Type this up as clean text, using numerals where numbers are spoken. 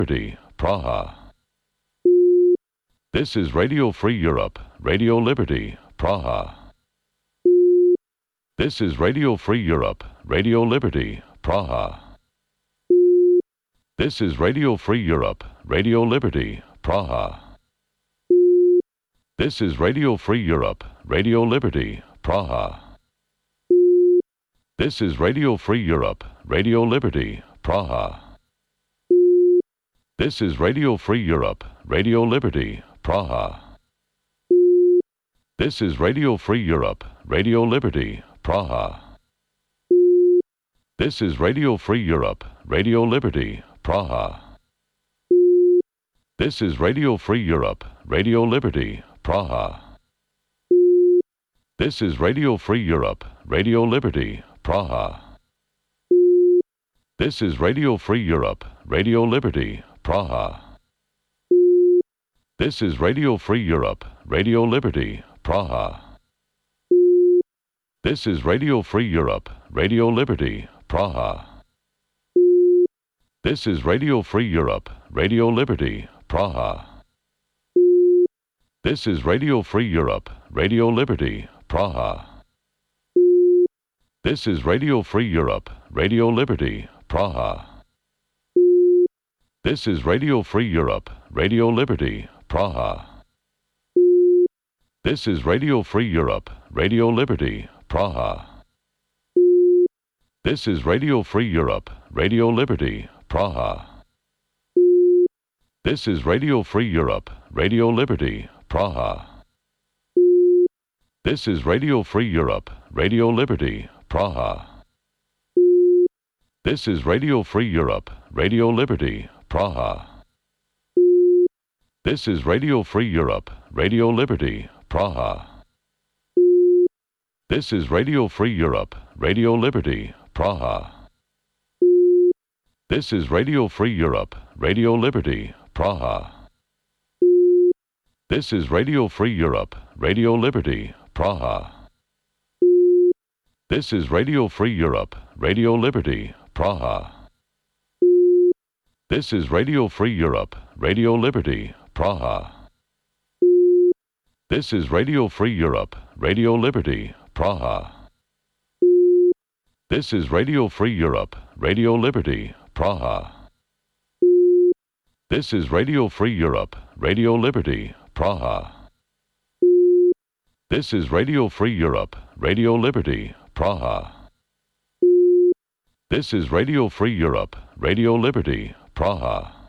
Liberty, Praha. This is Radio Free Europe, Radio Liberty, Praha. This is Radio Free Europe, Radio Liberty, Praha. This is Radio Free Europe, Radio Liberty, Praha. This is Radio Free Europe, Radio Liberty, Praha. This is Radio Free Europe, Radio Liberty, Praha. This is Radio Free Europe, Radio Liberty, Praha. This is Radio Free Europe, Radio Liberty, Praha. This is Radio Free Europe, Radio Liberty, Praha. This is Radio Free Europe, Radio Liberty, Praha. This is Radio Free Europe, Radio Liberty, Praha. This is Radio Free Europe, Radio Liberty, Praha. This is Radio Free Europe, Radio Liberty, Praha. This is Radio Free Europe, Radio Liberty, Praha. This is Radio Free Europe, Radio Liberty, Praha. This is Radio Free Europe, Radio Liberty, Praha. This is Radio Free Europe, Radio Liberty, Praha. This is Radio Free Europe, Radio Liberty, Praha. This is Radio Free Europe, Radio Liberty, Praha. This is Radio Free Europe, Radio Liberty, Praha. This is Radio Free Europe, Radio Liberty, Praha. This is Radio Free Europe, Radio Liberty, Praha. This is Radio Free Europe, Radio Liberty, Praha. This is Radio Free Europe, Radio Liberty, Praha. This is Radio Free Europe, Radio Liberty, Praha. This is Radio Free Europe, Radio Liberty, Praha. This is Radio Free Europe, Radio Liberty, Praha. This is Radio Free Europe, Radio Liberty, Praha. This is Radio Free Europe, Radio Liberty, Praha. This is Radio Free Europe, Radio Liberty, Praha. This is Radio Free Europe, Radio Liberty, Praha. This is Radio Free Europe, Radio Liberty, Praha. This is Radio Free Europe, Radio Liberty, Praha. This is Radio Free Europe, Radio Liberty, Praha.